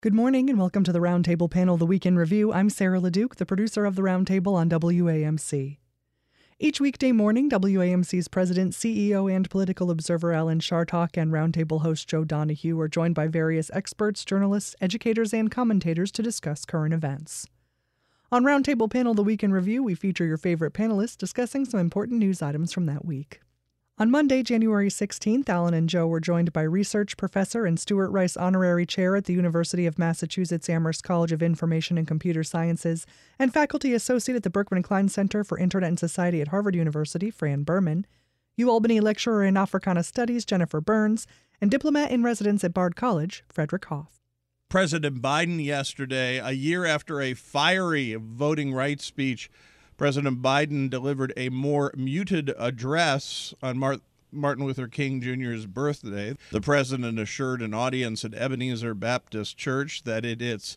Good morning and welcome to the Roundtable Panel, the Week in Review. I'm Sarah LeDuc, the producer of the Roundtable on WAMC. Each weekday morning, WAMC's president, CEO, and political observer Alan Chartock and Roundtable host Joe Donahue are joined by various experts, journalists, educators, and commentators to discuss current events. On Roundtable Panel, the Week in Review, we feature your favorite panelists discussing some important news items from that week. On Monday, January 16th, Alan and Joe were joined by research professor and Stuart Rice Honorary Chair at the University of Massachusetts Amherst College of Information and Computer Sciences and faculty associate at the Berkman Klein Center for Internet and Society at Harvard University, Fran Berman, UAlbany lecturer in Africana Studies, Jennifer Burns, and diplomat in residence at Bard College, Frederick Hoff. President Biden yesterday, a year after a fiery voting rights speech, President Biden delivered a more muted address on Martin Luther King Jr.'s birthday. The president assured an audience at Ebenezer Baptist Church that its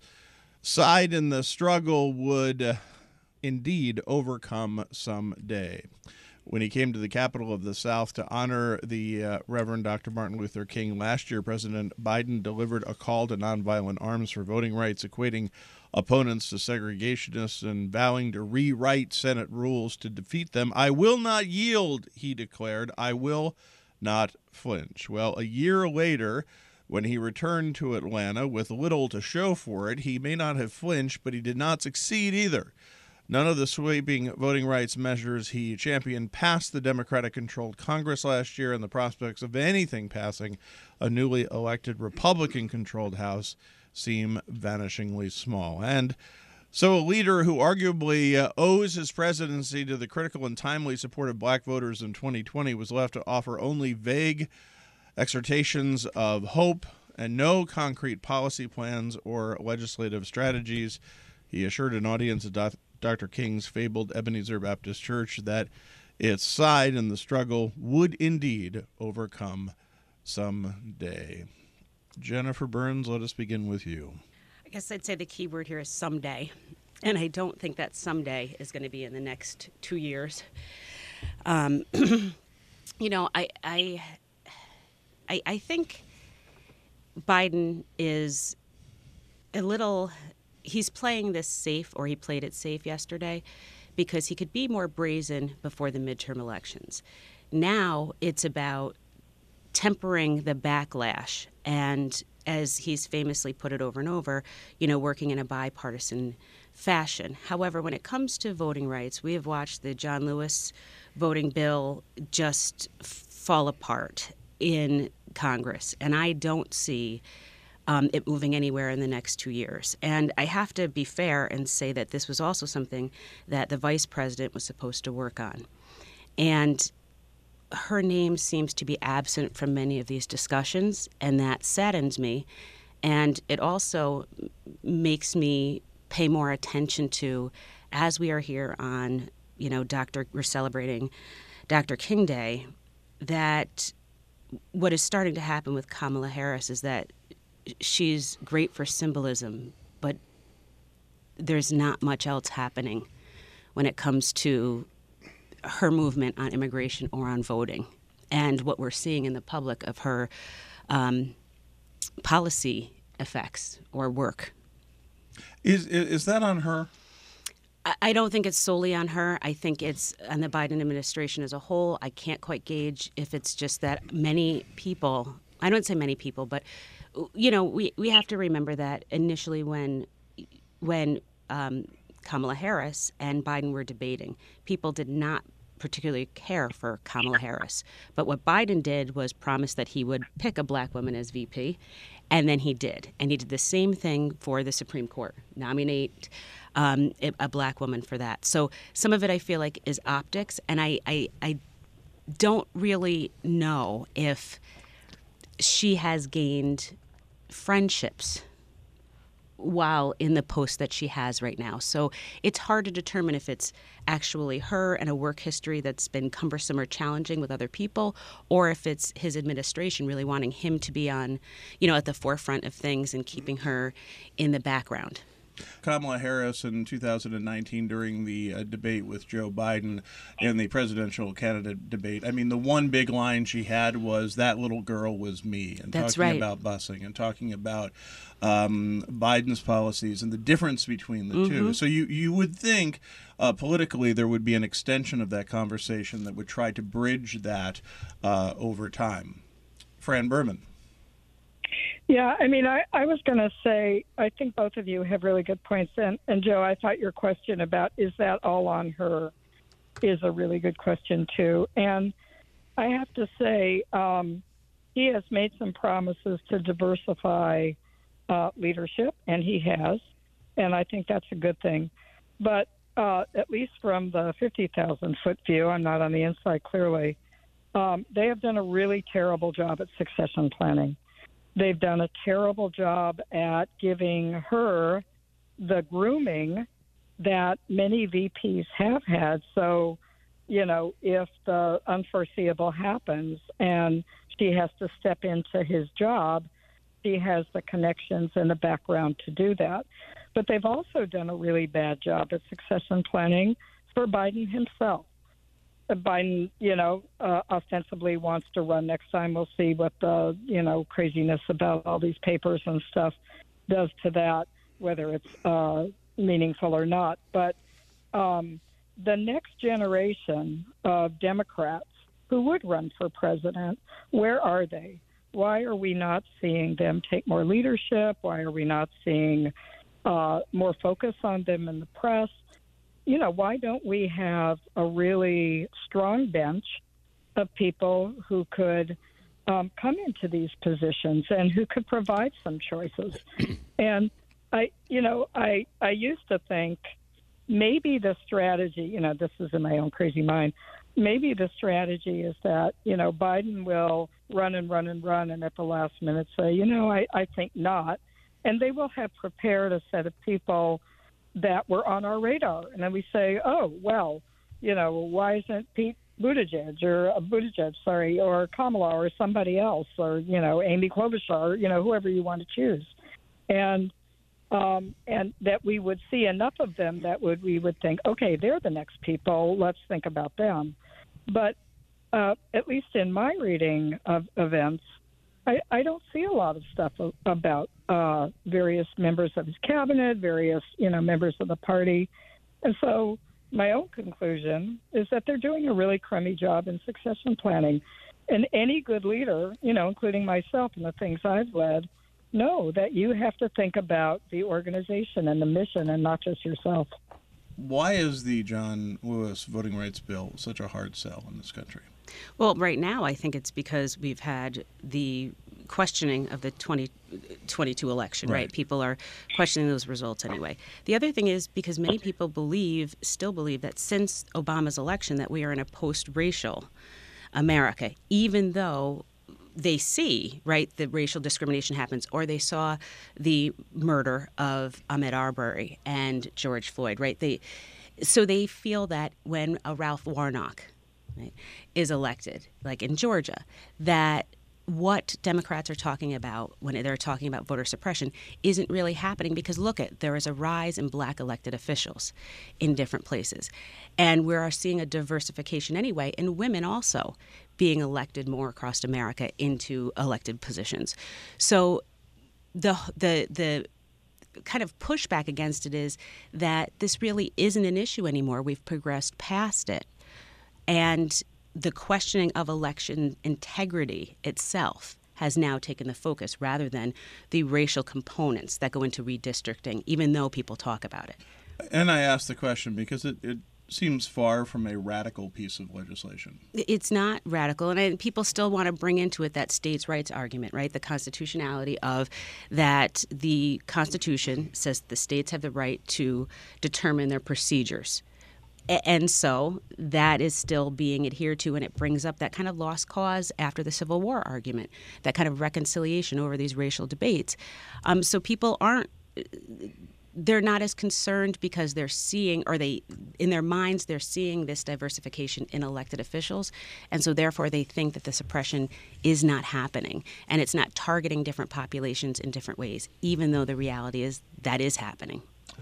side in the struggle would indeed overcome someday. When he came to the capital of the South to honor the Reverend Dr. Martin Luther King last year, President Biden delivered a call to nonviolent arms for voting rights, equating opponents to segregationists and vowing to rewrite Senate rules to defeat them. "I will not yield," he declared. "I will not flinch." Well, a year later, when he returned to Atlanta with little to show for it, he may not have flinched, but he did not succeed either. None of the sweeping voting rights measures he championed passed the Democratic-controlled Congress last year, and the prospects of anything passing a newly elected Republican-controlled House seem vanishingly small. And so a leader who arguably owes his presidency to the critical and timely support of black voters in 2020 was left to offer only vague exhortations of hope and no concrete policy plans or legislative strategies. He assured an audience at Dr. King's fabled Ebenezer Baptist Church that its side in the struggle would indeed overcome someday. Jennifer Burns, let us begin with you. I guess I'd say the key word here is someday. And I don't think that someday is going to be in the next 2 years. I think Biden is he's playing this safe, or he played it safe yesterday, because he could be more brazen before the midterm elections. Now it's about tempering the backlash, and as he's famously put it over and over, working in a bipartisan fashion. However, when it comes to voting rights, we have watched the John Lewis voting bill just fall apart in Congress, and I don't see it moving anywhere in the next 2 years. And I have to be fair and say that this was also something that the vice president was supposed to work on. And her name seems to be absent from many of these discussions, and that saddens me. And it also makes me pay more attention to, as we are here on, we're celebrating Dr. King Day, that what is starting to happen with Kamala Harris is that she's great for symbolism, but there's not much else happening when it comes to her movement on immigration or on voting, and what we're seeing in the public of her policy effects or work. Is that on her? I don't think it's solely on her. I think it's on the Biden administration as a whole. I can't quite gauge if it's just that many people, I don't say many people, but we have to remember that initially when Kamala Harris and Biden were debating, people did not particularly care for Kamala Harris. But what Biden did was promise that he would pick a black woman as VP, and then he did. And he did the same thing for the Supreme Court, nominate a black woman for that. So some of it I feel like is optics, and I don't really know if she has gained friendships while in the post that she has right now. So it's hard to determine if it's actually her and a work history that's been cumbersome or challenging with other people, or if it's his administration really wanting him to be on, at the forefront of things and keeping her in the background. Kamala Harris in 2019 during the debate with Joe Biden in the presidential candidate debate. I mean, the one big line she had was, "That little girl was me," and That's talking right. about busing and talking about Biden's policies and the difference between the two. So you would think politically there would be an extension of that conversation that would try to bridge that over time. Fran Berman. Yeah, I mean, I was going to say, I think both of you have really good points. And Joe, I thought your question about is that all on her is a really good question, too. And I have to say, he has made some promises to diversify leadership, and he has. And I think that's a good thing. But at least from the 50,000-foot view, I'm not on the inside clearly, they have done a really terrible job at succession planning. They've done a terrible job at giving her the grooming that many VPs have had. So, you know, if the unforeseeable happens and she has to step into his job, she has the connections and the background to do that. But they've also done a really bad job at succession planning for Biden himself. Biden, ostensibly wants to run next time. We'll see what the, craziness about all these papers and stuff does to that, whether it's meaningful or not. But the next generation of Democrats who would run for president, where are they? Why are we not seeing them take more leadership? Why are we not seeing more focus on them in the press? Why don't we have a really strong bench of people who could come into these positions and who could provide some choices? And I used to think maybe the strategy, this is in my own crazy mind, maybe the strategy is that, Biden will run and run and run and at the last minute say, I think not. And they will have prepared a set of people that were on our radar. And then we say, oh, well, why isn't Pete Buttigieg or Kamala or somebody else or, Amy Klobuchar, whoever you want to choose. And that we would see enough of them that we would think, okay, they're the next people. Let's think about them. But at least in my reading of events, I don't see a lot of stuff about various members of his cabinet, various, members of the party. And so my own conclusion is that they're doing a really crummy job in succession planning. And any good leader, including myself and the things I've led, know that you have to think about the organization and the mission and not just yourself. Why is the John Lewis voting rights bill such a hard sell in this country? Well, right now, I think it's because we've had the questioning of the 2022 election, right? People are questioning those results anyway. The other thing is because many people still believe that since Obama's election that we are in a post-racial America, even though they see, right, the racial discrimination happens, or they saw the murder of Ahmaud Arbery and George Floyd, right? So they feel that when a Ralph Warnock, right, is elected, like in Georgia, that what Democrats are talking about when they're talking about voter suppression isn't really happening because, there is a rise in black elected officials in different places. And we are seeing a diversification anyway, and women also being elected more across America into elected positions. So the kind of pushback against it is that this really isn't an issue anymore. We've progressed past it. And the questioning of election integrity itself has now taken the focus rather than the racial components that go into redistricting, even though people talk about it. And I ask the question because it seems far from a radical piece of legislation. It's not radical, and people still want to bring into it that states' rights argument, right? The constitutionality of that the Constitution says the states have the right to determine their procedures. And so that is still being adhered to, and it brings up that kind of lost cause after the Civil War argument, that kind of reconciliation over these racial debates. So people they're not as concerned because they're seeing, in their minds, they're seeing this diversification in elected officials. And so therefore they think that the suppression is not happening and it's not targeting different populations in different ways, even though the reality is that is happening.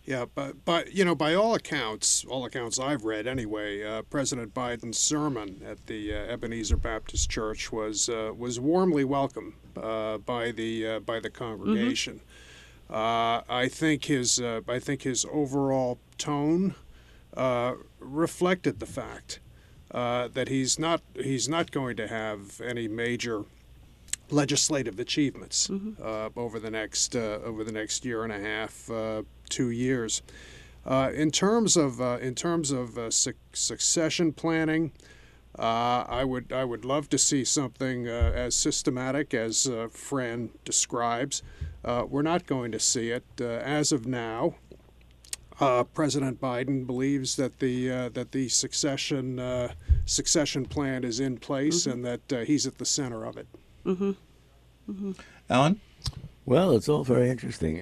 Yeah, but by all accounts I've read anyway, President Biden's sermon at the Ebenezer Baptist Church was warmly welcomed by the congregation. I think his overall tone reflected the fact that he's not going to have any major legislative achievements over the next year and a half, 2 years. In terms of succession planning, I would love to see something as systematic as Fran describes. We're not going to see it as of now. President Biden believes that the succession plan is in place and that he's at the center of it. Alan? Well, it's all very interesting.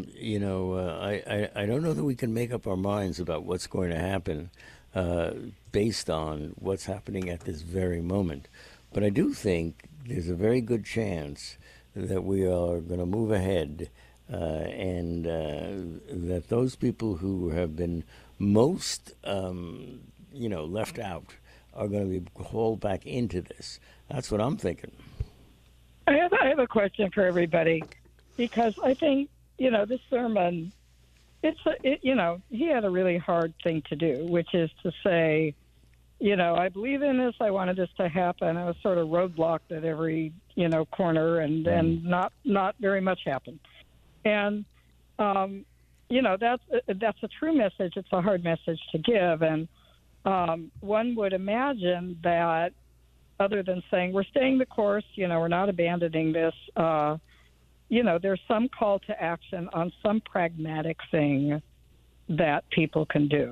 I don't know that we can make up our minds about what's going to happen based on what's happening at this very moment. But I do think there's a very good chance that we are going to move ahead and that those people who have been most, left out are going to be hauled back into this. That's what I'm thinking. I have a question for everybody, because I think, this sermon, he had a really hard thing to do, which is to say, I believe in this, I wanted this to happen. I was sort of roadblocked at every, corner, and not very much happened. And, that's a true message. It's a hard message to give. And one would imagine that, other than saying we're staying the course, we're not abandoning this, there's some call to action on some pragmatic thing that people can do.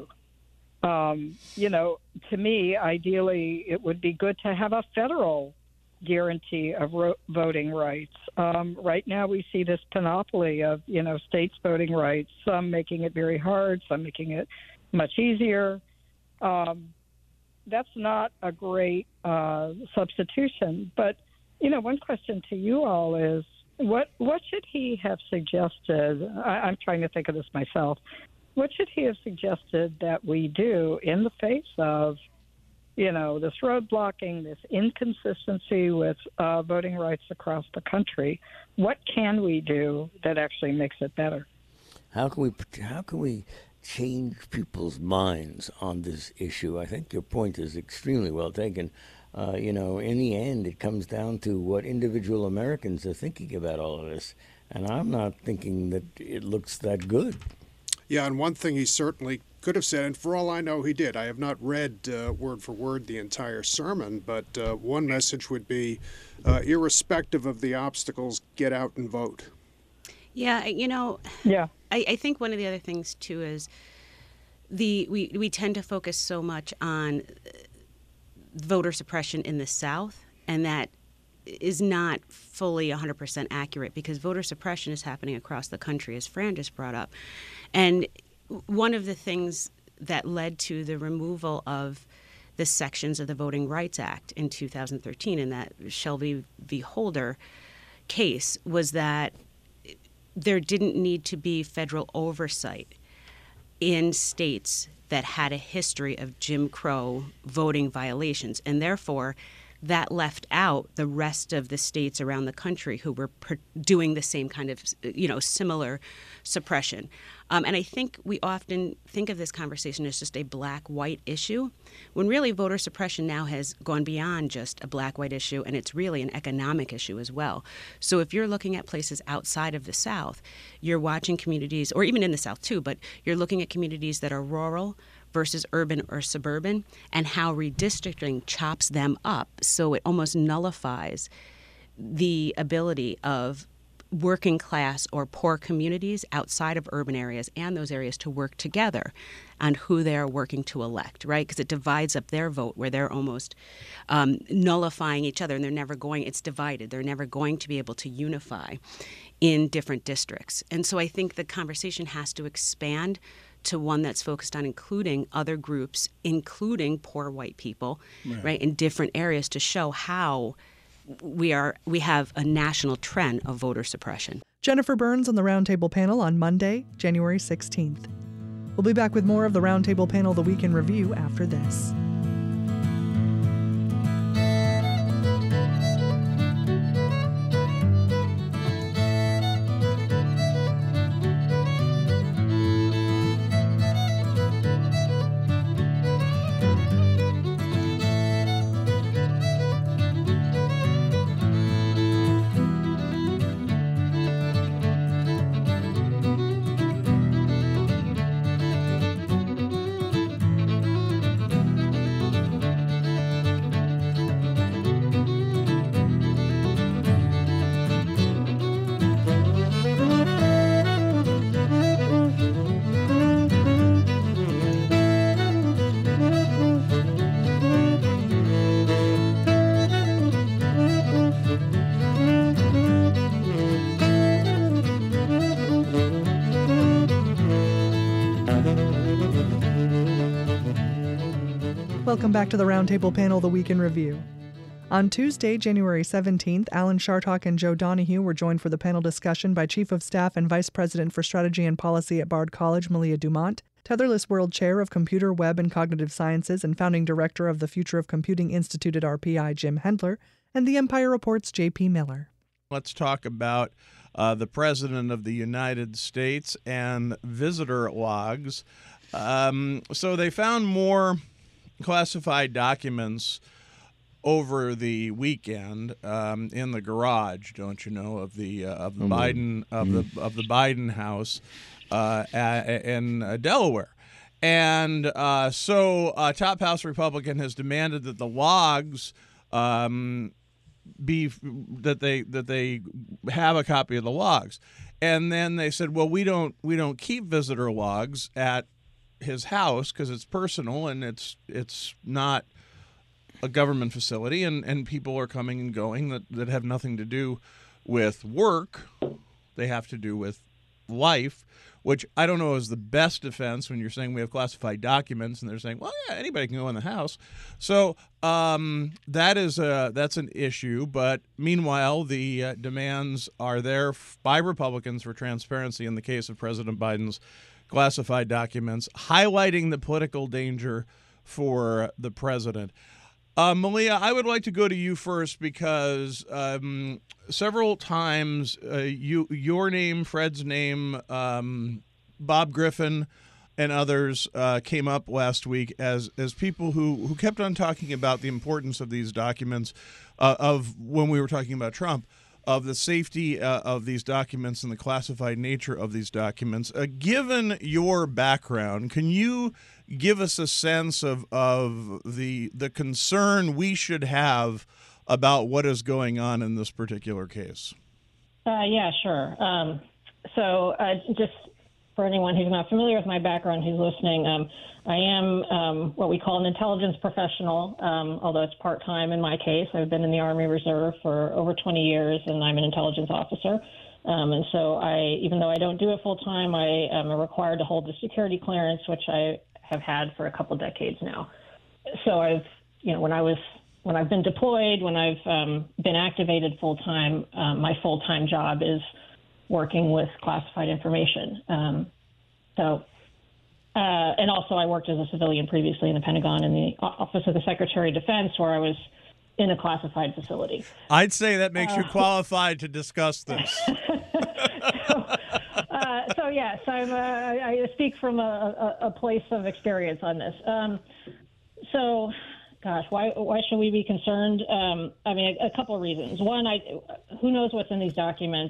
To me, ideally, it would be good to have a federal guarantee of voting rights. Right now, we see this panoply of, states' voting rights, some making it very hard, some making it much easier. That's not a great substitution. But, one question to you all is, what should he have suggested? I'm trying to think of this myself. What should he have suggested that we do in the face of, this roadblocking, this inconsistency with voting rights across the country? What can we do that actually makes it better? How can we change people's minds on this issue? I think your point is extremely well taken. In the end, it comes down to what individual Americans are thinking about all of this. And I'm not thinking that it looks that good. Yeah, and one thing he certainly could have said, and for all I know he did, I have not read word for word the entire sermon, but one message would be, irrespective of the obstacles, get out and vote. Yeah, Yeah. I think one of the other things, too, is we tend to focus so much on voter suppression in the South, and that is not fully 100% accurate, because voter suppression is happening across the country, as Fran just brought up. And one of the things that led to the removal of the sections of the Voting Rights Act in 2013 in that Shelby v. Holder case was that there didn't need to be federal oversight in states that had a history of Jim Crow voting violations, and therefore that left out the rest of the states around the country who were doing the same kind of, similar suppression. And I think we often think of this conversation as just a black-white issue, when really voter suppression now has gone beyond just a black-white issue, and it's really an economic issue as well. So if you're looking at places outside of the South, you're watching communities, or even in the South too, but you're looking at communities that are rural versus urban or suburban, and how redistricting chops them up so it almost nullifies the ability of working class or poor communities outside of urban areas and those areas to work together on who they are working to elect, right? Because it divides up their vote, where they're almost nullifying each other, and it's divided. They're never going to be able to unify in different districts. And so I think the conversation has to expand to one that's focused on including other groups, including poor white people, right, in different areas, to show how we have a national trend of voter suppression. Jennifer Burns on the Roundtable panel on Monday, January 16th. We'll be back with more of the Roundtable panel, The Week in Review, after this. Welcome back to the Roundtable panel, The Week in Review. On Tuesday, January 17th, Alan Chartock and Joe Donahue were joined for the panel discussion by Chief of Staff and Vice President for Strategy and Policy at Bard College, Malia Dumont, Tetherless World Chair of Computer, Web, and Cognitive Sciences and Founding Director of the Future of Computing Institute at RPI, Jim Hendler, and the Empire Report's J.P. Miller. Let's talk about the President of the United States and visitor logs. So they found more classified documents over the weekend in the garage, don't you know, of the Biden of the Biden house in Delaware, and so a top House Republican has demanded that the logs be that they have a copy of the logs, and then they said, well, we don't keep visitor logs at his house because it's personal and it's not a government facility, and people are coming and going that have nothing to do with work. They have to do with life, which I don't know is the best defense when you're saying we have classified documents and they're saying, well, yeah, anybody can go in the house. So that's an issue. But meanwhile, the demands are there by Republicans for transparency in the case of President Biden's classified documents, highlighting the political danger for the president. Malia, I would like to go to you first because several times your name, Fred's name, Bob Griffin, and others came up last week as people who kept on talking about the importance of these documents, of when we were talking about Trump, of the safety of these documents and the classified nature of these documents. Given your background, can you give us a sense of the concern we should have about what is going on in this particular case? Yeah, sure. So just for anyone who's not familiar with my background, who's listening, I am what we call an intelligence professional, although it's part-time in my case. I've been in the Army Reserve for over 20 years, and I'm an intelligence officer. And so even though I don't do it full-time, I am required to hold the security clearance, which I have had for a couple decades now. So when I've been deployed, when I've been activated full-time, my full-time job is working with classified information. And also I worked as a civilian previously in the Pentagon in the Office of the Secretary of Defense, where I was in a classified facility. I'd say that makes you qualified to discuss this. So yes, I speak from a place of experience on this. So, gosh, why should we be concerned? I mean, a couple of reasons. One, who knows what's in these documents?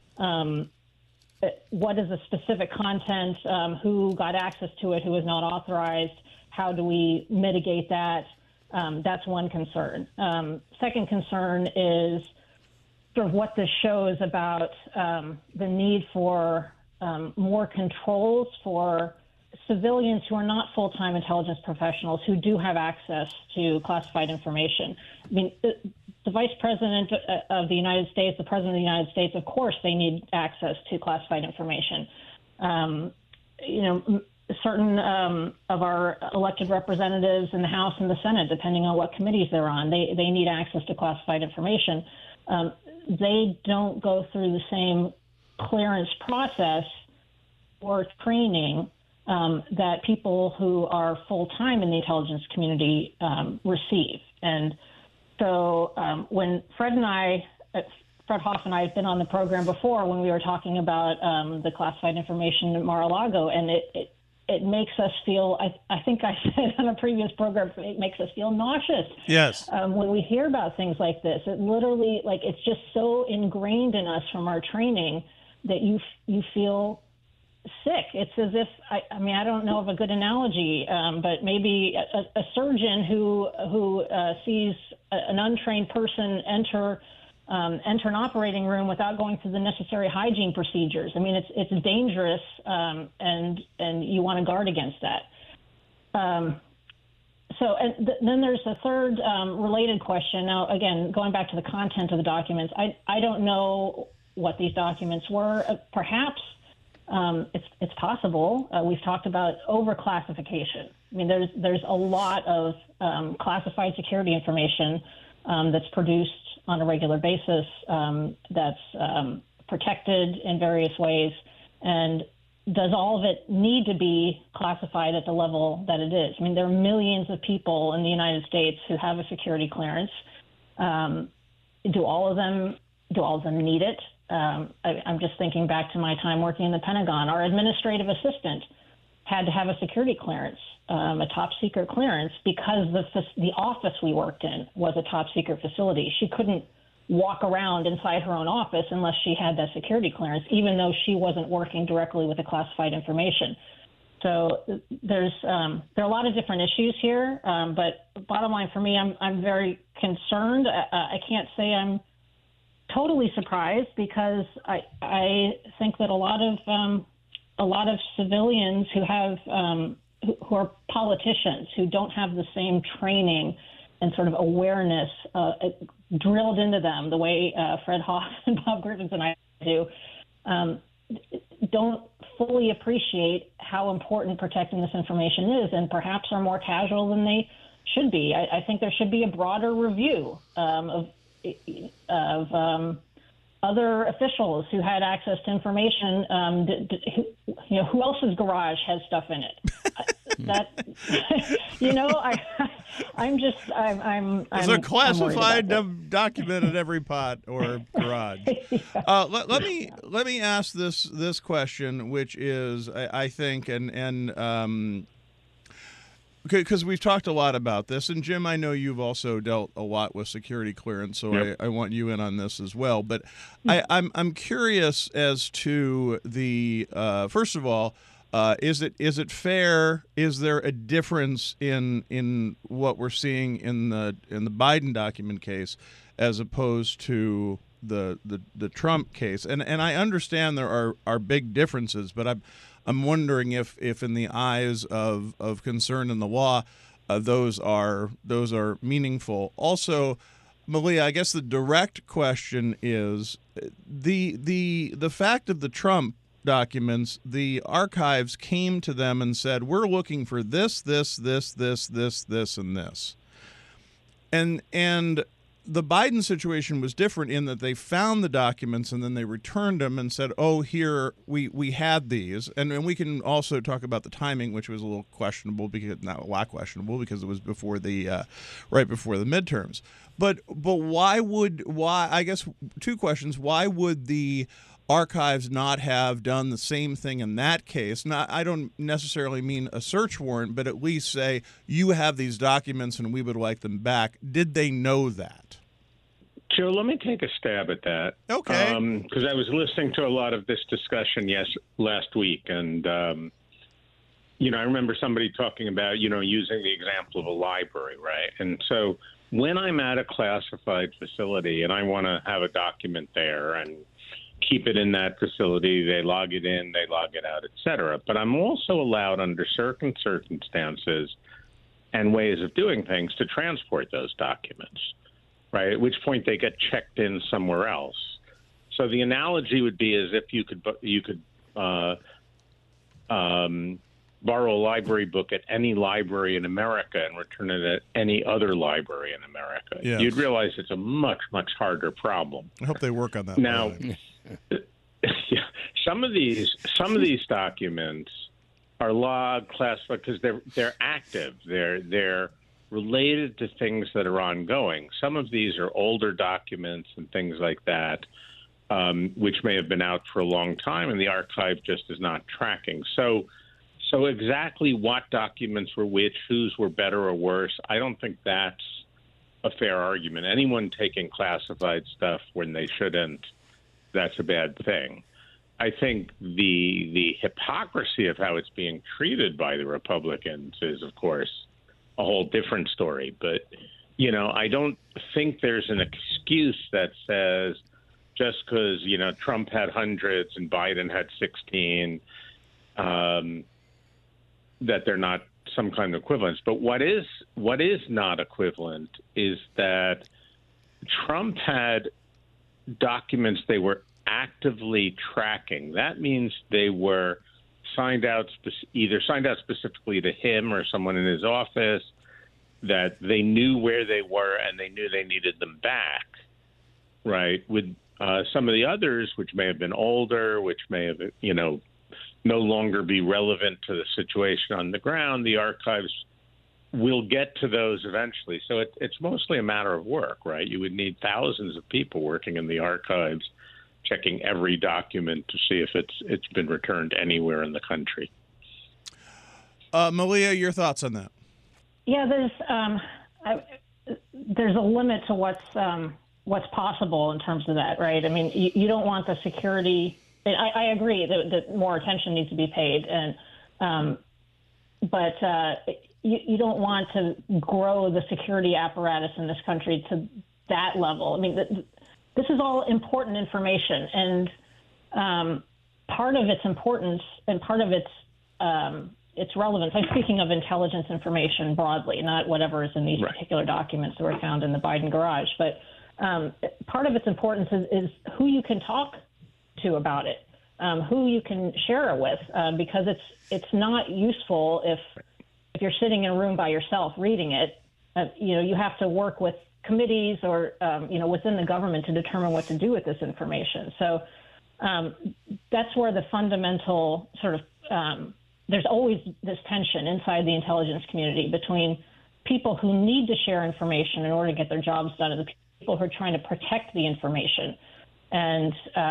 What is the specific content? Who got access to it? Who is not authorized? How do we mitigate that? That's one concern. Second concern is sort of what this shows about the need for more controls for civilians who are not full-time intelligence professionals who do have access to classified information. I mean, the Vice President of the United States, the President of the United States, of course, they need access to classified information. certain of our elected representatives in the House and the Senate, depending on what committees they're on, they need access to classified information. They don't go through the same clearance process or training that people who are full-time in the intelligence community receive. And so when Fred Hoff and I have been on the program before when we were talking about the classified information at Mar-a-Lago, and it makes us feel, I think I said on a previous program, it makes us feel nauseous. Yes. When we hear about things like this, it literally, like, it's just so ingrained in us from our training that you feel sick. It's as if, I mean, I don't know of a good analogy, but maybe a surgeon who sees an untrained person enter an operating room without going through the necessary hygiene procedures. I mean, it's dangerous, and you want to guard against that. Then there's a third related question. Now, again, going back to the content of the documents, I don't know what these documents were. Perhaps it's possible. We've talked about overclassification. I mean, there's a lot of classified security information that's produced on a regular basis, that's protected in various ways. And does all of it need to be classified at the level that it is? I mean, there are millions of people in the United States who have a security clearance. Do all of them need it? I'm just thinking back to my time working in the Pentagon. Our administrative assistant had to have a security clearance, a top secret clearance, because the office we worked in was a top secret facility. She couldn't walk around inside her own office unless she had that security clearance, even though she wasn't working directly with the classified information. So there are a lot of different issues here, but bottom line for me, I'm very concerned. I can't say I'm totally surprised, because I think that a lot of civilians who are politicians who don't have the same training and sort of awareness drilled into them the way Fred Hoff and Bob Griffiths and I do, don't fully appreciate how important protecting this information is, and perhaps are more casual than they should be. I think there should be a broader review of other officials who had access to information. Who else's garage has stuff in it? There's a classified document in every pot or garage. Yeah. Let me ask this question, which is, I think, and because we've talked a lot about this, and Jim, I know you've also dealt a lot with security clearance, so yep. I want you in on this as well. But I'm curious as to the first of all, is it fair? Is there a difference in what we're seeing in the Biden document case as opposed to the Trump case? And I understand there are big differences, but I'm wondering if in the eyes of concern in the law, those are meaningful. Also, Malia, I guess the direct question is the fact of the Trump documents. The archives came to them and said, "We're looking for this, this, this, this, this, this, and this," and the Biden situation was different in that they found the documents and then they returned them and said, "Oh, here we had these," and we can also talk about the timing, which was a little questionable, because not a lot questionable, because it was before the right before the midterms. But why? I guess two questions. Why would the archives not have done the same thing in that case? I don't necessarily mean a search warrant, but at least say, you have these documents and we would like them back. Did they know that? Joe, let me take a stab at that. Okay. Because I was listening to a lot of this discussion last week, and I remember somebody talking about, using the example of a library, right? And so when I'm at a classified facility and I want to have a document there and keep it in that facility, they log it in, they log it out, et cetera. But I'm also allowed, under certain circumstances and ways of doing things, to transport those documents, right? At which point they get checked in somewhere else. So the analogy would be as if you could borrow a library book at any library in America and return it at any other library in America. Yes. You'd realize it's a much, much harder problem. I hope they work on that. Now, some of these documents are logged, classified because they're active. They're related to things that are ongoing. Some of these are older documents and things like that, which may have been out for a long time, and the archive just is not tracking. So exactly what documents were which, whose were better or worse, I don't think that's a fair argument. Anyone taking classified stuff when they shouldn't, that's a bad thing. I think the hypocrisy of how it's being treated by the Republicans is, of course, a whole different story. But, I don't think there's an excuse that says just because, Trump had hundreds and Biden had 16, that they're not some kind of equivalence. But what is not equivalent is that Trump had documents they were actively tracking. That means they were either signed out specifically to him or someone in his office, that they knew where they were and they knew they needed them back, right? With some of the others, which may have been older, which may have, no longer be relevant to the situation on the ground, the archives will get to those eventually. So it's mostly a matter of work, right? You would need thousands of people working in the archives, checking every document to see if it's been returned anywhere in the country. Malia, your thoughts on that? Yeah, there's a limit to what's possible in terms of that, right? I mean, you don't want the security. I agree that more attention needs to be paid, but you don't want to grow the security apparatus in this country to that level. I mean, this is all important information, and part of its importance and part of its relevance. I'm speaking of intelligence information broadly, not whatever is in these particular documents that were found in the Biden garage. But part of its importance is who you can talk to about it, who you can share it with, because it's not useful if you're sitting in a room by yourself reading it. You have to work with committees or within the government to determine what to do with this information. So that's where the fundamental sort of there's always this tension inside the intelligence community between people who need to share information in order to get their jobs done and the people who are trying to protect the information. And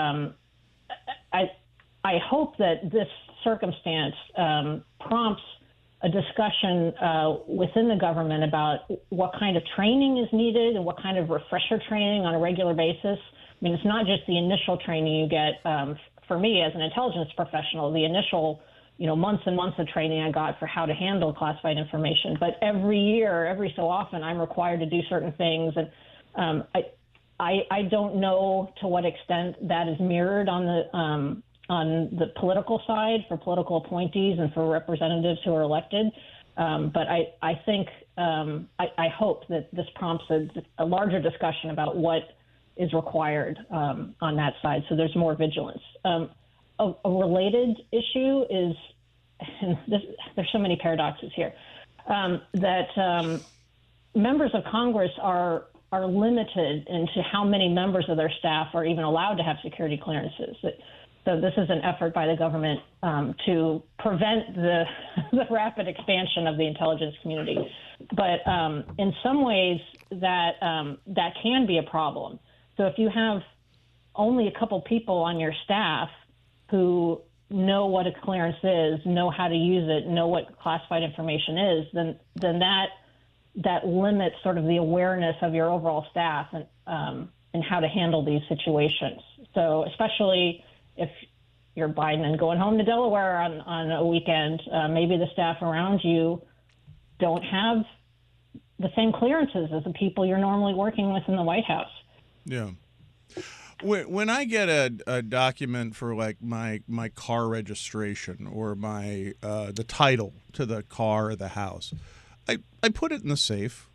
I hope that this circumstance prompts a discussion within the government about what kind of training is needed and what kind of refresher training on a regular basis. I mean, it's not just the initial training you get. For me, as an intelligence professional, the initial months and months of training I got for how to handle classified information. But every year, every so often, I'm required to do certain things. And I don't know to what extent that is mirrored on the political side for political appointees and for representatives who are elected. But I think I hope that this prompts a larger discussion about what is required on that side, so there's more vigilance. A related issue is, and there's so many paradoxes here, that members of Congress are limited into how many members of their staff are even allowed to have security clearances. So this is an effort by the government to prevent the rapid expansion of the intelligence community. But in some ways, that can be a problem. So if you have only a couple people on your staff who know what a clearance is, know how to use it, know what classified information is, then that limits sort of the awareness of your overall staff and how to handle these situations. So especially if you're Biden and going home to Delaware on a weekend, maybe the staff around you don't have the same clearances as the people you're normally working with in the White House. Yeah. When I get a document for like my car registration or my the title to the car or the house, I put it in the safe.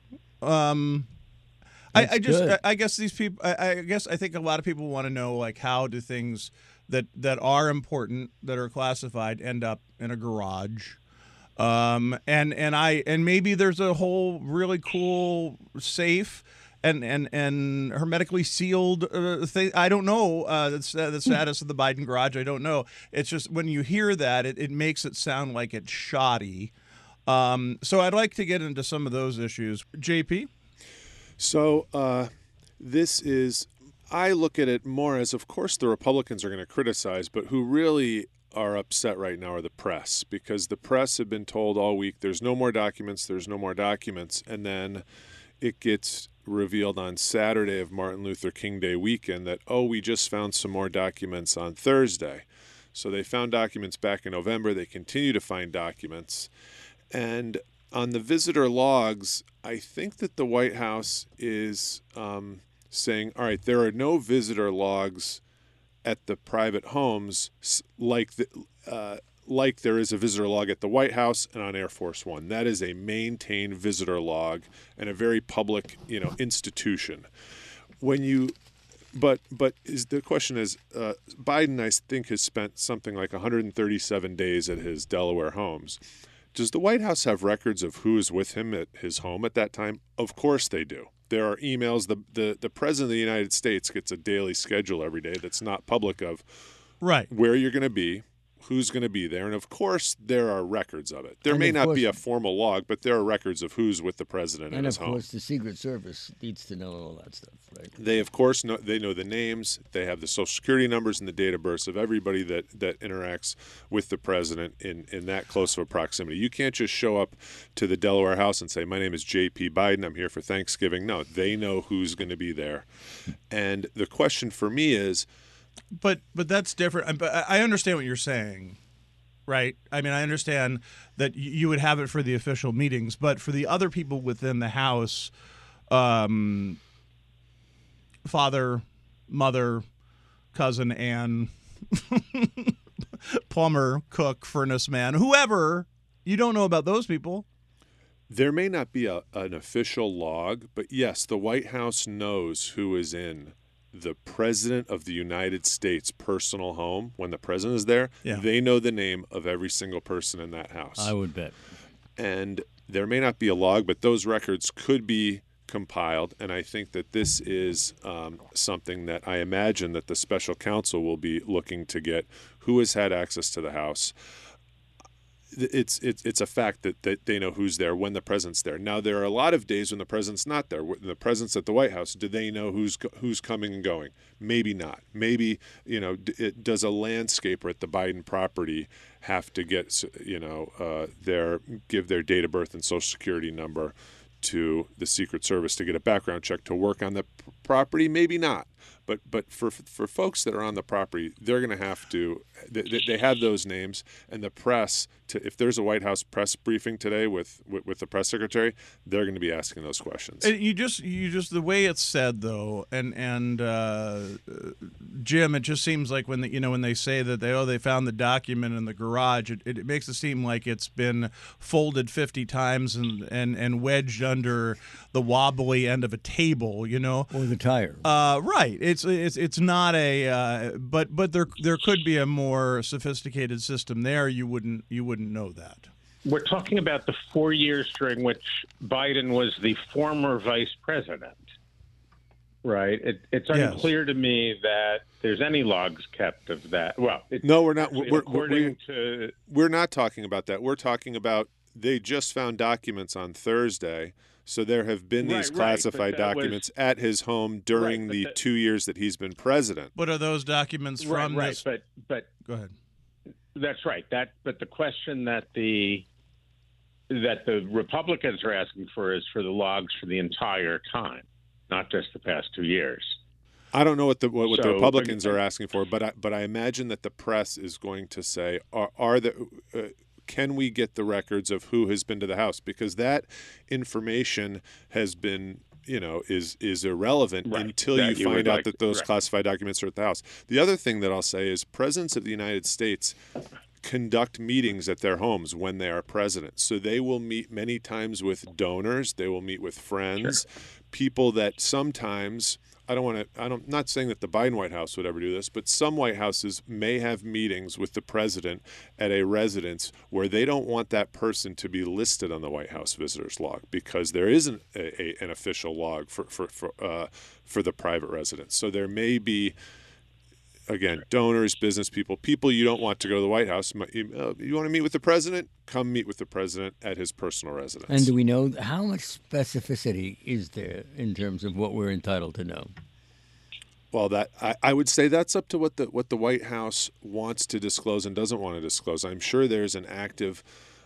I guess these people. I think a lot of people want to know, like, how do things that are important, that are classified, end up in a garage. And maybe there's a whole really cool safe and hermetically sealed thing. I don't know the status of the Biden garage. I don't know. It's just when you hear that, it makes it sound like it's shoddy. So I'd like to get into some of those issues. JP? So I look at it more as, of course, the Republicans are going to criticize, but who really are upset right now are the press, because the press have been told all week there's no more documents, and then it gets revealed on Saturday of Martin Luther King Day weekend that, we just found some more documents on Thursday. So they found documents back in November. They continue to find documents. And on the visitor logs, I think that the White House is saying, all right, there are no visitor logs at the private homes like there is a visitor log at the White House and on Air Force One. That is a maintained visitor log and a very public, institution. But the question is, Biden, I think, has spent something like 137 days at his Delaware homes. Does the White House have records of who is with him at his home at that time? Of course they do. There are emails. The President of the United States gets a daily schedule every day that's not public of where you're going to be, who's going to be there. And, of course, there are records of it. There may not be a formal log, but there are records of who's with the president in his home. And, of course, the Secret Service needs to know all that stuff, right? They, of course, know the names. They have the Social Security numbers and the date of births of everybody that interacts with the president in that close of a proximity. You can't just show up to the Delaware House and say, my name is J.P. Biden. I'm here for Thanksgiving. No, they know who's going to be there. And the question for me is, But that's different. I understand what you're saying, right? I mean, I understand that you would have it for the official meetings, but for the other people within the House, father, mother, cousin, Ann, plumber, cook, furnace man, whoever, you don't know about those people. There may not be an official log, but yes, the White House knows who is in the President of the United States' personal home. When the president is there, they know the name of every single person in that house. I would bet. And there may not be a log, but those records could be compiled. And I think that this is something that I imagine that the special counsel will be looking to get. Who has had access to the house? It's a fact that they know who's there when the president's there. Now, there are a lot of days when the president's not there. When the president's at the White House, do they know who's coming and going? Maybe not. Maybe, does a landscaper at the Biden property have to get, give their date of birth and Social Security number to the Secret Service to get a background check to work on the property? Maybe not. But for folks that are on the property, they're going to have to. They have those names, and the press. If there's a White House press briefing today with the press secretary, they're going to be asking those questions. And you just the way it's said though, and Jim, it just seems like when they say that they found the document in the garage, it makes it seem like it's been folded 50 times and wedged under the wobbly end of a table, or the tire. Right. It's not a but there could be a more sophisticated system there. You wouldn't know that. We're talking about the 4 years during which Biden was the former vice president, right? It's unclear to me that there's any logs kept of that. Well, no, we're not. We're not talking about that. We're talking about they just found documents on Thursday. So there have been these classified documents at his home during the 2 years that he's been president. But are those documents from this? But go ahead. That's right. But the question that the Republicans are asking for is for the logs for the entire time, not just the past 2 years. I don't know what the Republicans are asking for, but I imagine that the press is going to say, can we get the records of who has been to the house? Because that information has been, is irrelevant until you find out that those classified documents are at the house. The other thing that I'll say is presidents of the United States conduct meetings at their homes when they are president. So they will meet many times with donors. They will meet with friends, people that sometimes I'm not saying that the Biden White House would ever do this, but some White Houses may have meetings with the president at a residence where they don't want that person to be listed on the White House visitors log because there isn't an official log for the private residence. So there may be, again, donors, business people you don't want to go to the White House. You want to meet with the president? Come meet with the president at his personal residence. And do we know how much specificity is there in terms of what we're entitled to know? Well, I would say that's up to what the White House wants to disclose and doesn't want to disclose. I'm sure there's an active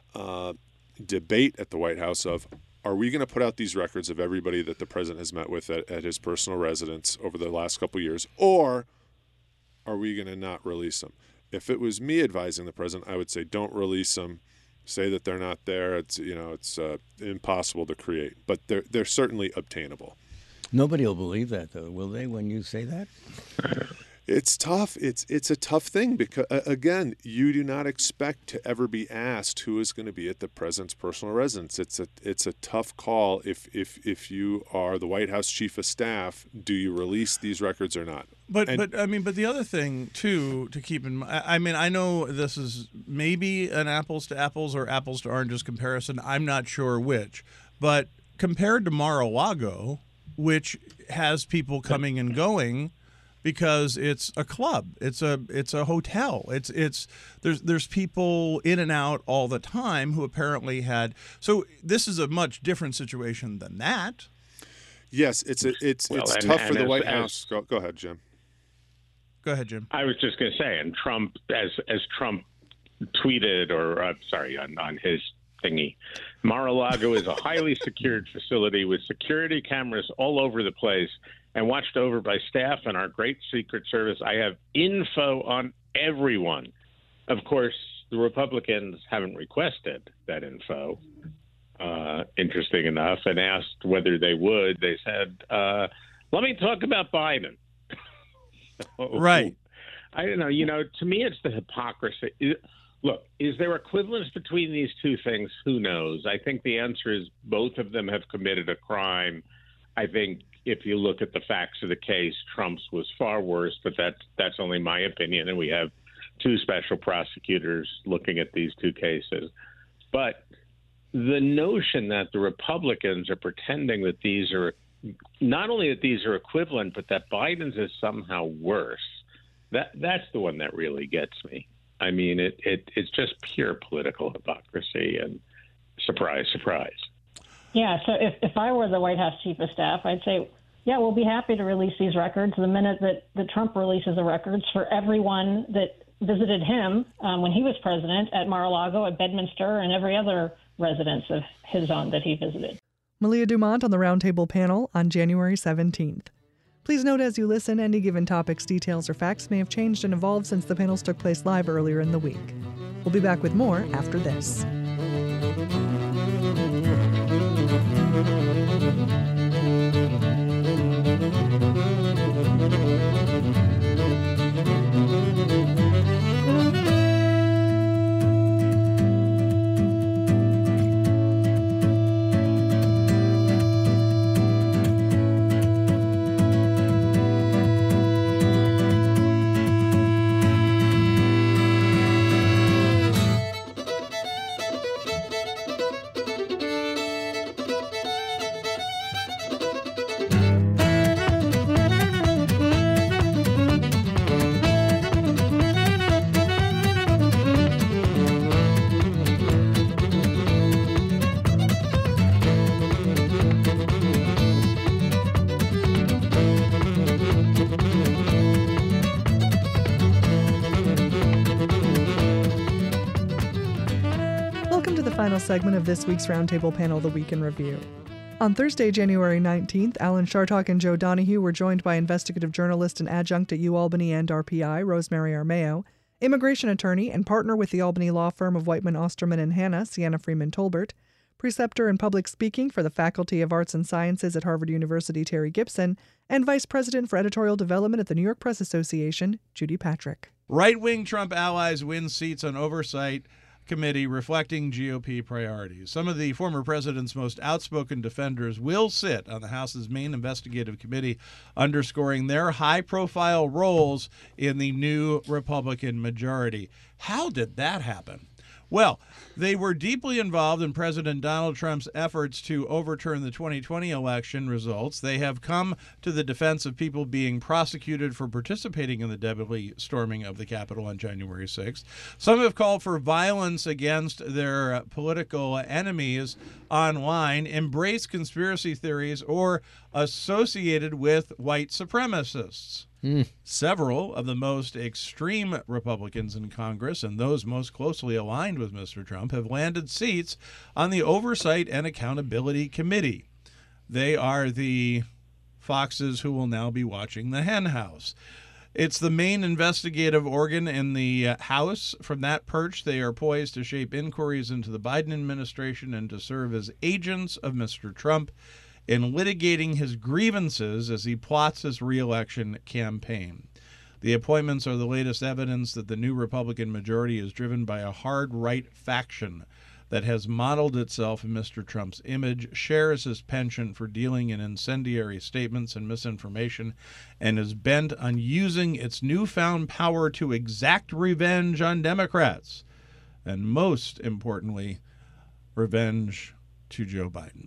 debate at the White House of, are we going to put out these records of everybody that the president has met with at his personal residence over the last couple of years, or are we going to not release them? If it was me advising the president, I would say don't release them. Say that they're not there. It's impossible to create, but they're certainly obtainable. Nobody will believe that, though, will they? When you say that, it's tough. It's a tough thing because again, you do not expect to ever be asked who is going to be at the president's personal residence. It's a tough call. If you are the White House chief of staff, do you release these records or not? But the other thing too to keep in mind, I know this is maybe an apples to apples or apples to oranges comparison. I'm not sure which, but compared to Mar-a-Lago, which has people coming and going because it's a club, it's a hotel, there's people in and out all the time who apparently had. So this is a much different situation than that. Yes, it's tough for the White House. Go ahead, Jim. Go ahead, Jim. I was just going to say, and Trump, as Trump tweeted, on his thingy, Mar-a-Lago is a highly secured facility with security cameras all over the place and watched over by staff and our great Secret Service. I have info on everyone. Of course, the Republicans haven't requested that info, interesting enough, and asked whether they would. They said, let me talk about Biden. Right. I don't know. To me, it's the hypocrisy. Look, is there equivalence between these two things? Who knows? I think the answer is both of them have committed a crime. I think if you look at the facts of the case, Trump's was far worse, but that's only my opinion, and we have two special prosecutors looking at these two cases. But the notion that the Republicans are pretending that these are not only that these are equivalent, but that Biden's is somehow worse, that's the one that really gets me. I mean, it's just pure political hypocrisy, and surprise, surprise. Yeah, so if I were the White House chief of staff, I'd say, yeah, we'll be happy to release these records the minute that Trump releases the records for everyone that visited him when he was president at Mar-a-Lago, at Bedminster, and every other residence of his own that he visited. Malia Dumont on the Roundtable panel on January 17th. Please note as you listen, any given topic's details or facts may have changed and evolved since the panels took place live earlier in the week. We'll be back with more after this. Final segment of this week's Roundtable panel, The Week in Review. On Thursday, January 19th, Alan Chartock and Joe Donahue were joined by investigative journalist and adjunct at UAlbany and RPI, Rosemary Armao, immigration attorney and partner with the Albany law firm of Whiteman, Osterman and Hanna, Sienna Freeman Tolbert, preceptor in public speaking for the Faculty of Arts and Sciences at Harvard University, Terry Gibson, and vice president for editorial development at the New York Press Association, Judy Patrick. Right-wing Trump allies win seats on oversight committee reflecting GOP priorities. Some of the former president's most outspoken defenders will sit on the House's main investigative committee, underscoring their high-profile roles in the new Republican majority. How did that happen? Well, they were deeply involved in President Donald Trump's efforts to overturn the 2020 election results. They have come to the defense of people being prosecuted for participating in the deadly storming of the Capitol on January 6th. Some have called for violence against their political enemies online, embrace conspiracy theories, or associated with white supremacists. Several of the most extreme Republicans in Congress and those most closely aligned with Mr. Trump have landed seats on the Oversight and Accountability Committee. They are the foxes who will now be watching the hen house. It's the main investigative organ in the House. From that perch, they are poised to shape inquiries into the Biden administration and to serve as agents of Mr. Trump in litigating his grievances as he plots his re-election campaign. The appointments are the latest evidence that the new Republican majority is driven by a hard right faction that has modeled itself in Mr. Trump's image, shares his penchant for dealing in incendiary statements and misinformation, and is bent on using its newfound power to exact revenge on Democrats, and most importantly, revenge to Joe Biden.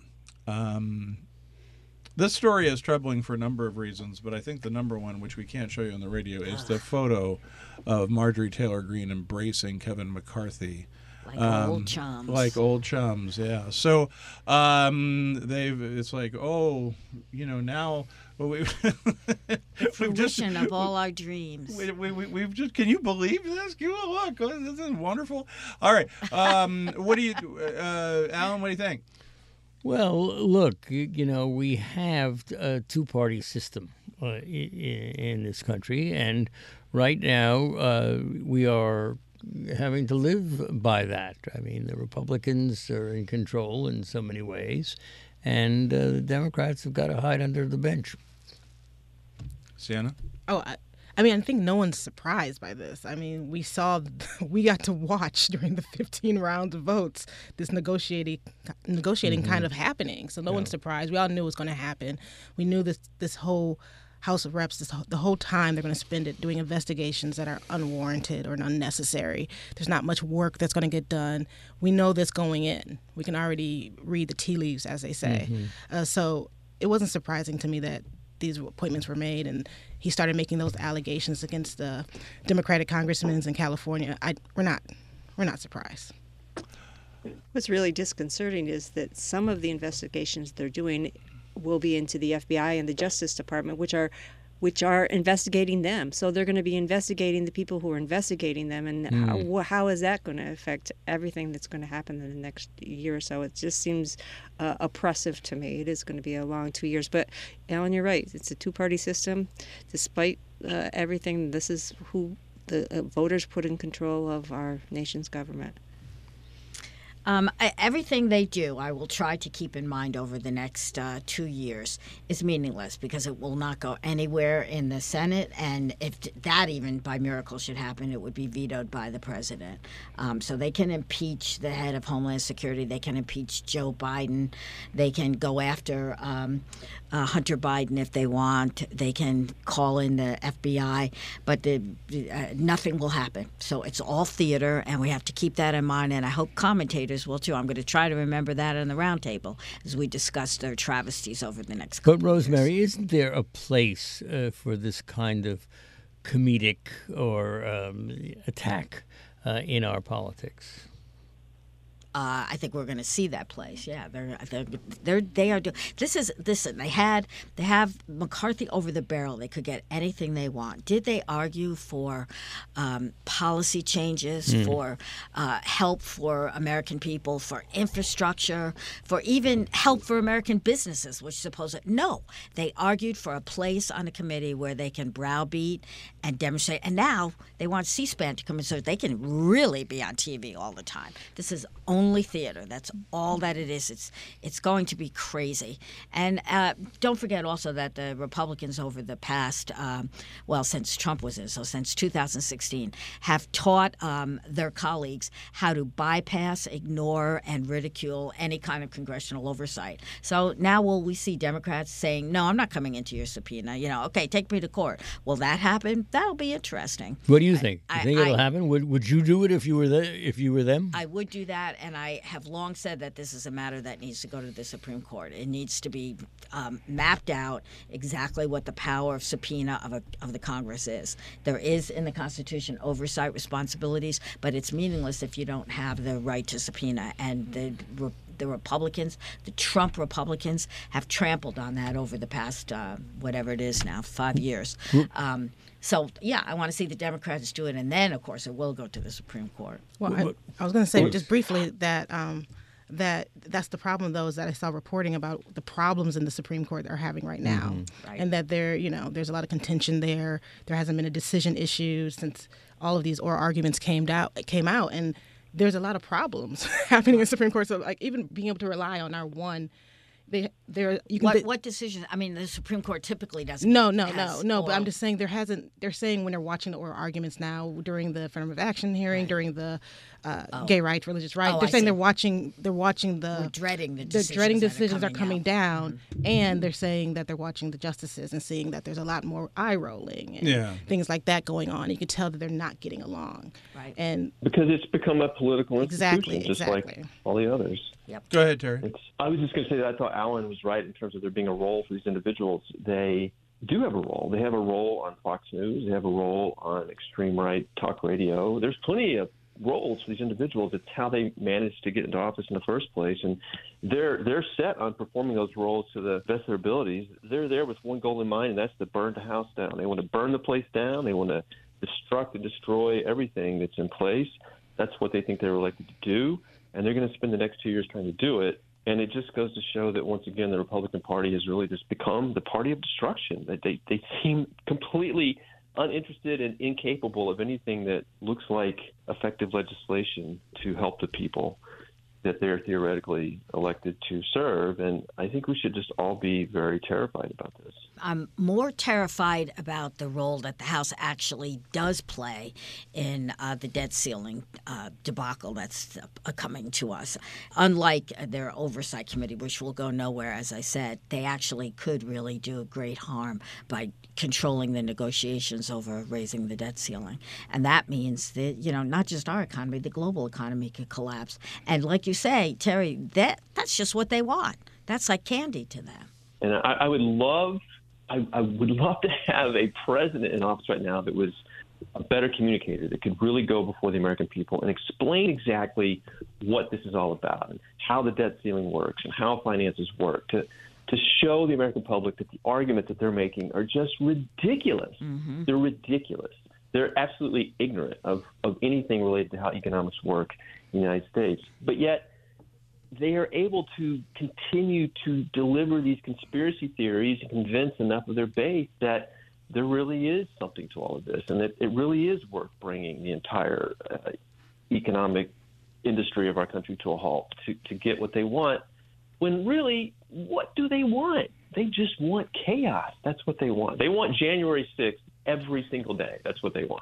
This story is troubling for a number of reasons, but I think the number one, which we can't show you on the radio, is the photo of Marjorie Taylor Greene embracing Kevin McCarthy. Like old chums. Like old chums, yeah. So it's like, oh, now we've fruition of all our dreams. We've just, can you believe this? Look, this is wonderful. All right. What do you, Alan, what do you think? Well, look, we have a two-party system in this country, and right now we are having to live by that. I mean, the Republicans are in control in so many ways, and the Democrats have got to hide under the bench. Sienna? Oh, I think no one's surprised by this. I mean, we got to watch during the 15 rounds of votes this negotiating kind of happening. So no one's surprised. We all knew it was going to happen. We knew this whole House of Reps, the whole time they're going to spend it doing investigations that are unwarranted or unnecessary. There's not much work that's going to get done. We know this going in. We can already read the tea leaves, as they say. So it wasn't surprising to me that these appointments were made, and he started making those allegations against the Democratic congressmen in California. We're not surprised. What's really disconcerting is that some of the investigations they're doing will be into the FBI and the Justice Department, which are investigating them. So they're going to be investigating the people who are investigating them, and how is that going to affect everything that's going to happen in the next year or so? It just seems oppressive to me. It is going to be a long 2 years. But, Alan, you're right. It's a two-party system. Despite everything, this is who the voters put in control of our nation's government. Everything they do, I will try to keep in mind over the next 2 years, is meaningless because it will not go anywhere in the Senate. And if that even by miracle should happen, it would be vetoed by the president. So they can impeach the head of Homeland Security. They can impeach Joe Biden. They can go after Hunter Biden if they want. They can call in the FBI. But nothing will happen. So it's all theater, and we have to keep that in mind. And I hope commentators will too. I'm going to try to remember that in the roundtable as we discuss their travesties over the next couple But Rosemary, isn't there a place for this kind of comedic or attack in our politics? I think we're going to see that place. Yeah, they are doing. Listen. They have McCarthy over the barrel. They could get anything they want. Did they argue for policy changes, for help for American people, for infrastructure, for even help for American businesses? Which no, they argued for a place on a committee where they can browbeat and demonstrate. And now they want C-SPAN to come in so they can really be on TV all the time. This is only only theater. That's all that it is. It's going to be crazy. And don't forget also that the Republicans over the past, since Trump was in, so since 2016, have taught their colleagues how to bypass, ignore, and ridicule any kind of congressional oversight. So now will we see Democrats saying, no, I'm not coming into your subpoena. Okay, take me to court. Will that happen? That'll be interesting. What do you think? You think it'll happen? Would you do it if you were them? I would do that, and I have long said that this is a matter that needs to go to the Supreme Court. It needs to be mapped out exactly what the power of subpoena of the Congress is. There is in the Constitution oversight responsibilities, but it's meaningless if you don't have the right to subpoena. And the Republicans, the Trump Republicans, have trampled on that over the past, whatever it is now, 5 years. So, I want to see the Democrats do it, and then, of course, it will go to the Supreme Court. Well, I was going to say just briefly that that's the problem, though, is that I saw reporting about the problems in the Supreme Court they're having right now, Right. and that there's a lot of contention there. There hasn't been a decision issued since all of these oral arguments came out, and there's a lot of problems happening in the Supreme Court. So, even being able to rely on our one. What decision? I mean, the Supreme Court typically doesn't. No. But I'm just saying they're saying when they're watching the oral arguments now during the affirmative action hearing, during the gay rights, religious rights. They're saying they're watching the. We're dreading the decisions. The dreading decisions are coming out. down, and they're saying that they're watching the justices and seeing that there's a lot more eye rolling and things like that going on. You can tell that they're not getting along. Right. And because it's become a political institution, just like all the others. Yep. Go ahead, Terry. I was just going to say that I thought Alan was right in terms of there being a role for these individuals. They do have a role. They have a role on Fox News. They have a role on extreme right talk radio. There's plenty of roles for these individuals. It's how they managed to get into office in the first place, and they're set on performing those roles to the best of their abilities. They're there with one goal in mind, and that's to burn the house down. They want to burn the place down. They want to destruct and destroy everything that's in place. That's what they think they're elected to do, and they're going to spend the next 2 years trying to do it. And it just goes to show that, once again, the Republican Party has really just become the party of destruction. That they seem completely uninterested and incapable of anything that looks like effective legislation to help the people that they're theoretically elected to serve. And I think we should just all be very terrified about this. I'm more terrified about the role that the House actually does play in the debt ceiling debacle that's coming to us. Unlike their oversight committee, which will go nowhere, as I said, they actually could really do great harm by controlling the negotiations over raising the debt ceiling. And that means that, not just our economy, the global economy could collapse. And like you say, Terry, that's just what they want. That's like candy to them. And I would love to have a president in office right now that was a better communicator, that could really go before the American people and explain exactly what this is all about and how the debt ceiling works and how finances work, to show the American public that the arguments that they're making are just ridiculous. Mm-hmm. They're ridiculous. They're absolutely ignorant of anything related to how economics work in the United States. But yet they are able to continue to deliver these conspiracy theories and convince enough of their base that there really is something to all of this, and that it really is worth bringing the entire economic industry of our country to a halt to get what they want, when really, what do they want? They just want chaos. That's what they want. They want January 6th every single day. That's what they want.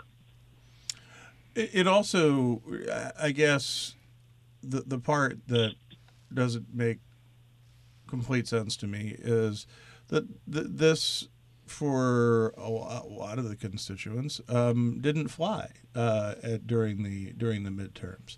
It also, I guess, the part that doesn't make complete sense to me is that this, for a lot of the constituents, didn't fly during the midterms.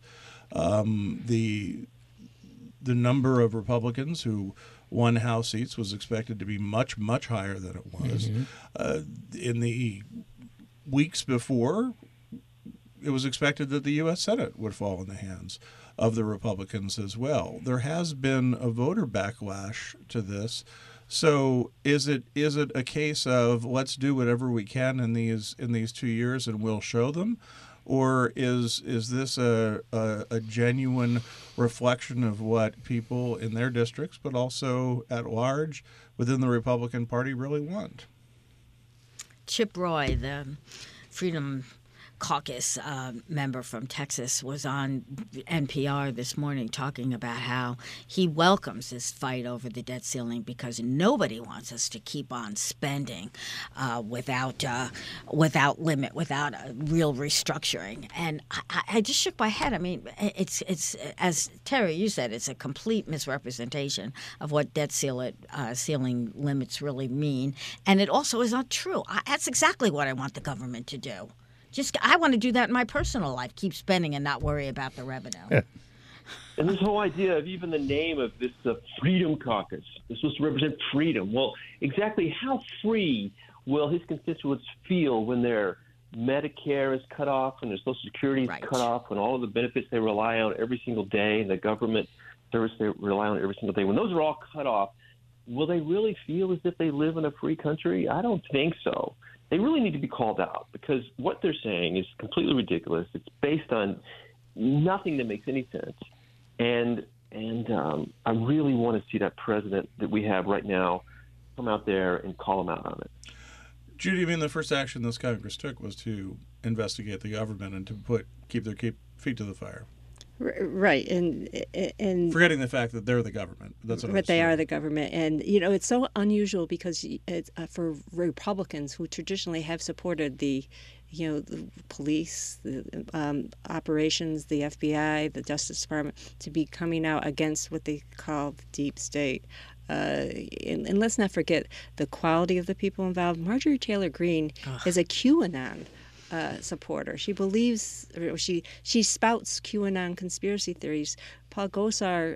The number of Republicans who won House seats was expected to be much, much higher than it was. Mm-hmm. In the weeks before, it was expected that the U.S. Senate would fall in the hands of the Republicans as well. There has been a voter backlash to this. So is it a case of let's do whatever we can in these 2 years and we'll show them? Or is this a genuine reflection of what people in their districts, but also at large within the Republican Party, really want? Chip Roy, the Freedom caucus member from Texas was on NPR this morning talking about how he welcomes this fight over the debt ceiling because nobody wants us to keep on spending without limit, without a real restructuring. And I just shook my head. I mean, it's as Terry, you said, it's a complete misrepresentation of what debt ceiling limits really mean. And it also is not true. That's exactly what I want the government to do. I want to do that in my personal life, keep spending and not worry about the revenue. And this whole idea of even the name of this Freedom Caucus is supposed to represent freedom. Well, exactly how free will his constituents feel when their Medicare is cut off, when their Social Security is cut off, when all of the benefits they rely on every single day and the government service they rely on every single day, when those are all cut off, will they really feel as if they live in a free country? I don't think so. They really need to be called out because what they're saying is completely ridiculous. It's based on nothing that makes any sense. And I really want to see that president that we have right now come out there and call him out on it. Judy, I mean, the first action this Congress took was to investigate the government and to keep their feet to the fire. Right, and forgetting the fact that they're the government. That's what but they are the government, and it's so unusual because it's, for Republicans who traditionally have supported the police, the operations, the FBI, the Justice Department, to be coming out against what they call the deep state. And let's not forget the quality of the people involved. Marjorie Taylor Greene is a QAnon supporter. She believes, she spouts QAnon conspiracy theories. Paul Gosar,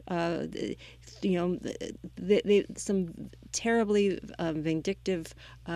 some terribly vindictive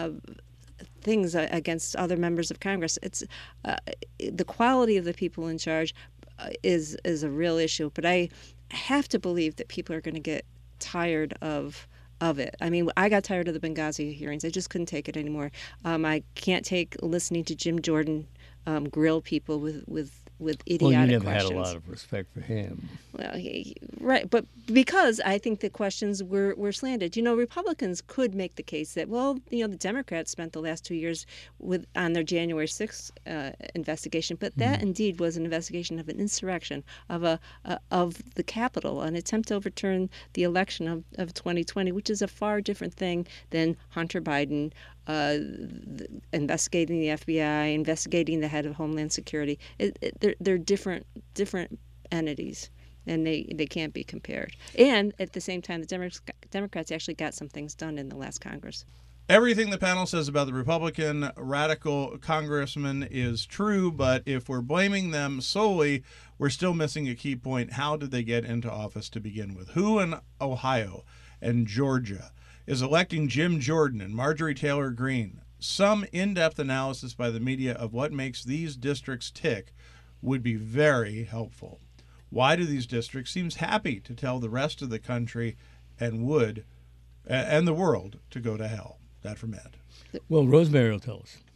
things against other members of Congress. It's the quality of the people in charge is a real issue. But I have to believe that people are going to get tired of it. I mean, I got tired of the Benghazi hearings. I just couldn't take it anymore. I can't take listening to Jim Jordan grill people with idiotic questions. Well, you never had a lot of respect for him. Well, right, but because I think the questions were slanted. Republicans could make the case that, the Democrats spent the last 2 years on their January 6th investigation, but that indeed was an investigation of an insurrection of the Capitol, an attempt to overturn the election of 2020, which is a far different thing than Hunter Biden investigating the FBI, investigating the head of Homeland Security. They're different entities, and they can't be compared. And at the same time, the Democrats actually got some things done in the last Congress. Everything the panel says about the Republican radical congressman is true, but if we're blaming them solely, we're still missing a key point. How did they get into office to begin with? Who in Ohio and Georgia is electing Jim Jordan and Marjorie Taylor Greene? Some in-depth analysis by the media of what makes these districts tick would be very helpful. Why do these districts seem happy to tell the rest of the country and the world to go to hell? That from Ed. Well, Rosemary will tell us.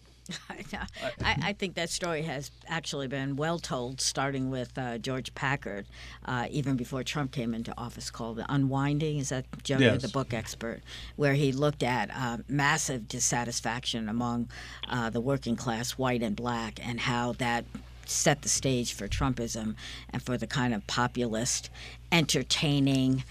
I think that story has actually been well told, starting with George Packard, even before Trump came into office, called Unwinding. Is that Joe, yes. The book expert, where he looked at massive dissatisfaction among the working class, white and black, and how that set the stage for Trumpism and for the kind of populist, entertaining,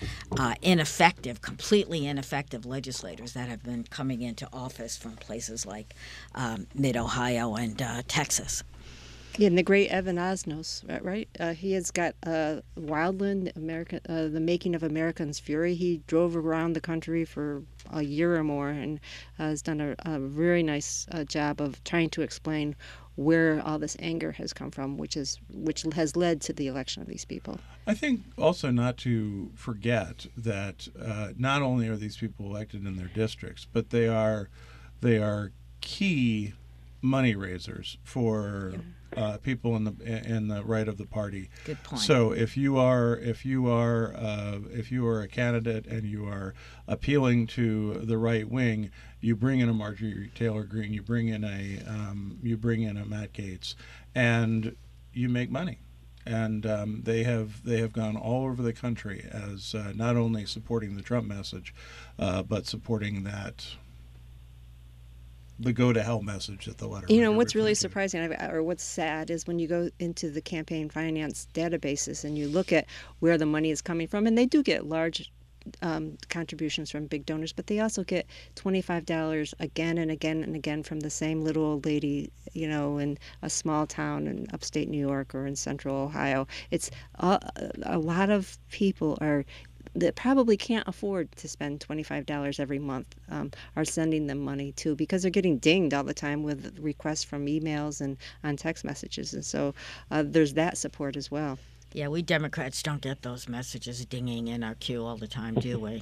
completely ineffective legislators that have been coming into office from places like mid-Ohio and Texas. Yeah, and the great Evan Osnos, right? He has got Wildland, The Making of American's Fury. He drove around the country for a year or more and has done a very nice job of trying to explain where all this anger has come from, which has led to the election of these people. I think also not to forget that not only are these people elected in their districts, but they are key money raisers for people in the right of the party. Good point. So if you are a candidate and you are appealing to the right wing, you bring in a Marjorie Taylor Greene, you bring in a Matt Gaetz, and you make money. And they have gone all over the country as not only supporting the Trump message, but supporting that the go to hell message that the letter. You know, what's really surprising or what's sad is when you go into the campaign finance databases and you look at where the money is coming from, and they do get large contributions from big donors, but they also get $25 again and again and again from the same little old lady, you know, in a small town in upstate New York or in central Ohio. It's a lot of people that probably can't afford to spend $25 every month are sending them money too, because they're getting dinged all the time with requests from emails and on text messages, and so there's that support as well. Yeah, we Democrats don't get those messages dinging in our queue all the time, do we?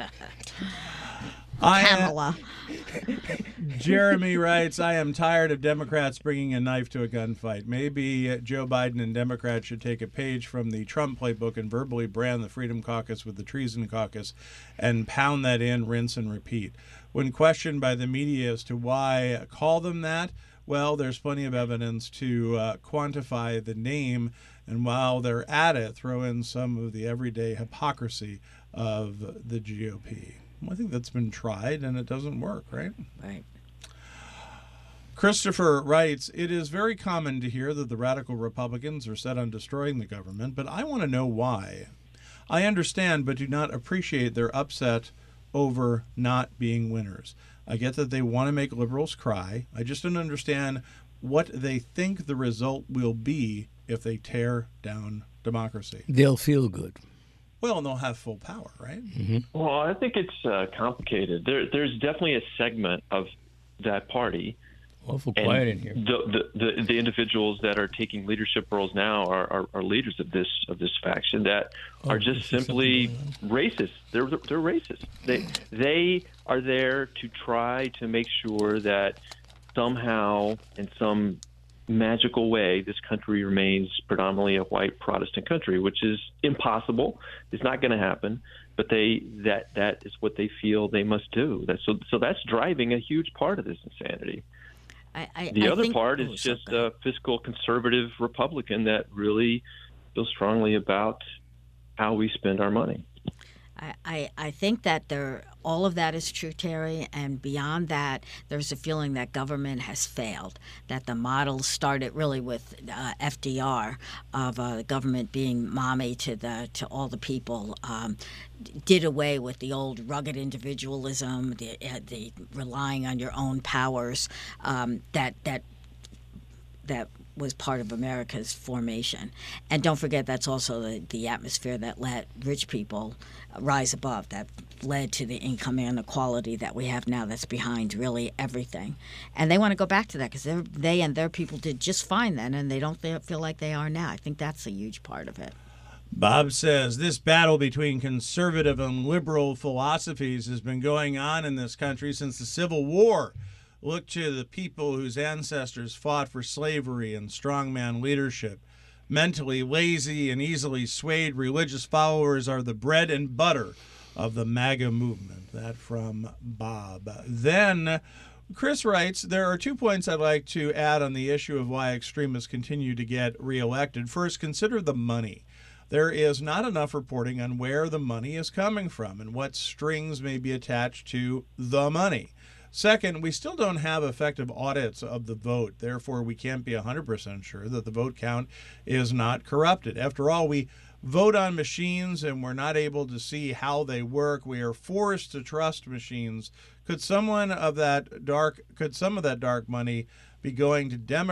Pamela. Jeremy writes, I am tired of Democrats bringing a knife to a gunfight. Maybe Joe Biden and Democrats should take a page from the Trump playbook and verbally brand the Freedom Caucus with the Treason Caucus and pound that in, rinse and repeat. When questioned by the media as to why call them that, well, there's plenty of evidence to quantify the name, and while they're at it, throw in some of the everyday hypocrisy of the GOP. I think that's been tried, and it doesn't work, right? Right. Christopher writes, it is very common to hear that the radical Republicans are set on destroying the government, but I want to know why. I understand, but do not appreciate their upset over not being winners. I get that they want to make liberals cry. I just don't understand what they think the result will be if they tear down democracy. They'll feel good. Well, and they'll have full power, right? Mm-hmm. Well, I think it's complicated. There's definitely a segment of that party. Awful quiet in here. The individuals that are taking leadership roles now are leaders of this faction that are just simply racist. They're racist. They are there to try to make sure that somehow, in some magical way, this country remains predominantly a white Protestant country, which is impossible. It's not going to happen. But that is what they feel they must do. So that's driving a huge part of this insanity. The other part is just a fiscal conservative Republican that really feels strongly about how we spend our money. I think that all of that is true, Terry, and beyond that, there's a feeling that government has failed, that the model started really with FDR of the government being mommy to all the people, did away with the old rugged individualism, the relying on your own powers, that was part of America's formation. And don't forget, that's also the atmosphere that let rich people rise above, that led to the income inequality that we have now that's behind really everything. And they want to go back to that because they and their people did just fine then, and they don't feel like they are now. I think that's a huge part of it. Bob says, this battle between conservative and liberal philosophies has been going on in this country since the Civil War. Look to the people whose ancestors fought for slavery and strongman leadership. Mentally lazy and easily swayed religious followers are the bread and butter of the MAGA movement. That from Bob. Then Chris writes, there are 2 points I'd like to add on the issue of why extremists continue to get reelected. First, consider the money. There is not enough reporting on where the money is coming from and what strings may be attached to the money. Second, we still don't have effective audits of the vote. Therefore, we can't be 100% sure that the vote count is not corrupted. After all, we vote on machines and we're not able to see how they work. We are forced to trust machines. Could some of that dark money be going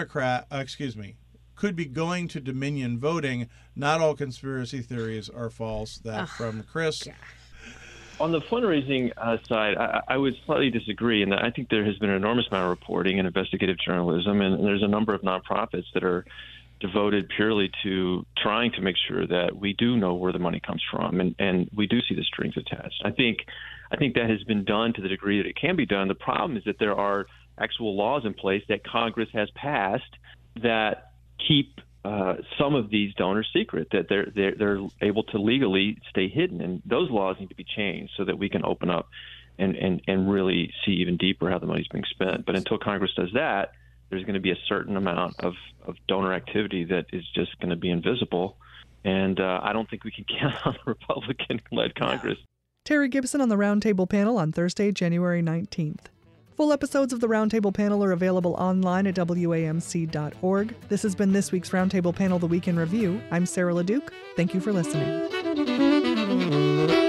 to could be going to Dominion voting? Not all conspiracy theories are false. That from Chris. Yeah. On the fundraising side, I would slightly disagree in that I think there has been an enormous amount of reporting and investigative journalism, and there's a number of nonprofits that are devoted purely to trying to make sure that we do know where the money comes from, and we do see the strings attached. I think that has been done to the degree that it can be done. The problem is that there are actual laws in place that Congress has passed that keep some of these donors secret, that they're able to legally stay hidden, and those laws need to be changed so that we can open up and really see even deeper how the money's being spent. But until Congress does that, there's going to be a certain amount of donor activity that is just going to be invisible, and I don't think we can count on the Republican-led Congress. Terry Gibson on the Roundtable panel on Thursday, January 19th. Full episodes of the Roundtable Panel are available online at WAMC.org. This has been this week's Roundtable Panel, The Week in Review. I'm Sarah LeDuc. Thank you for listening.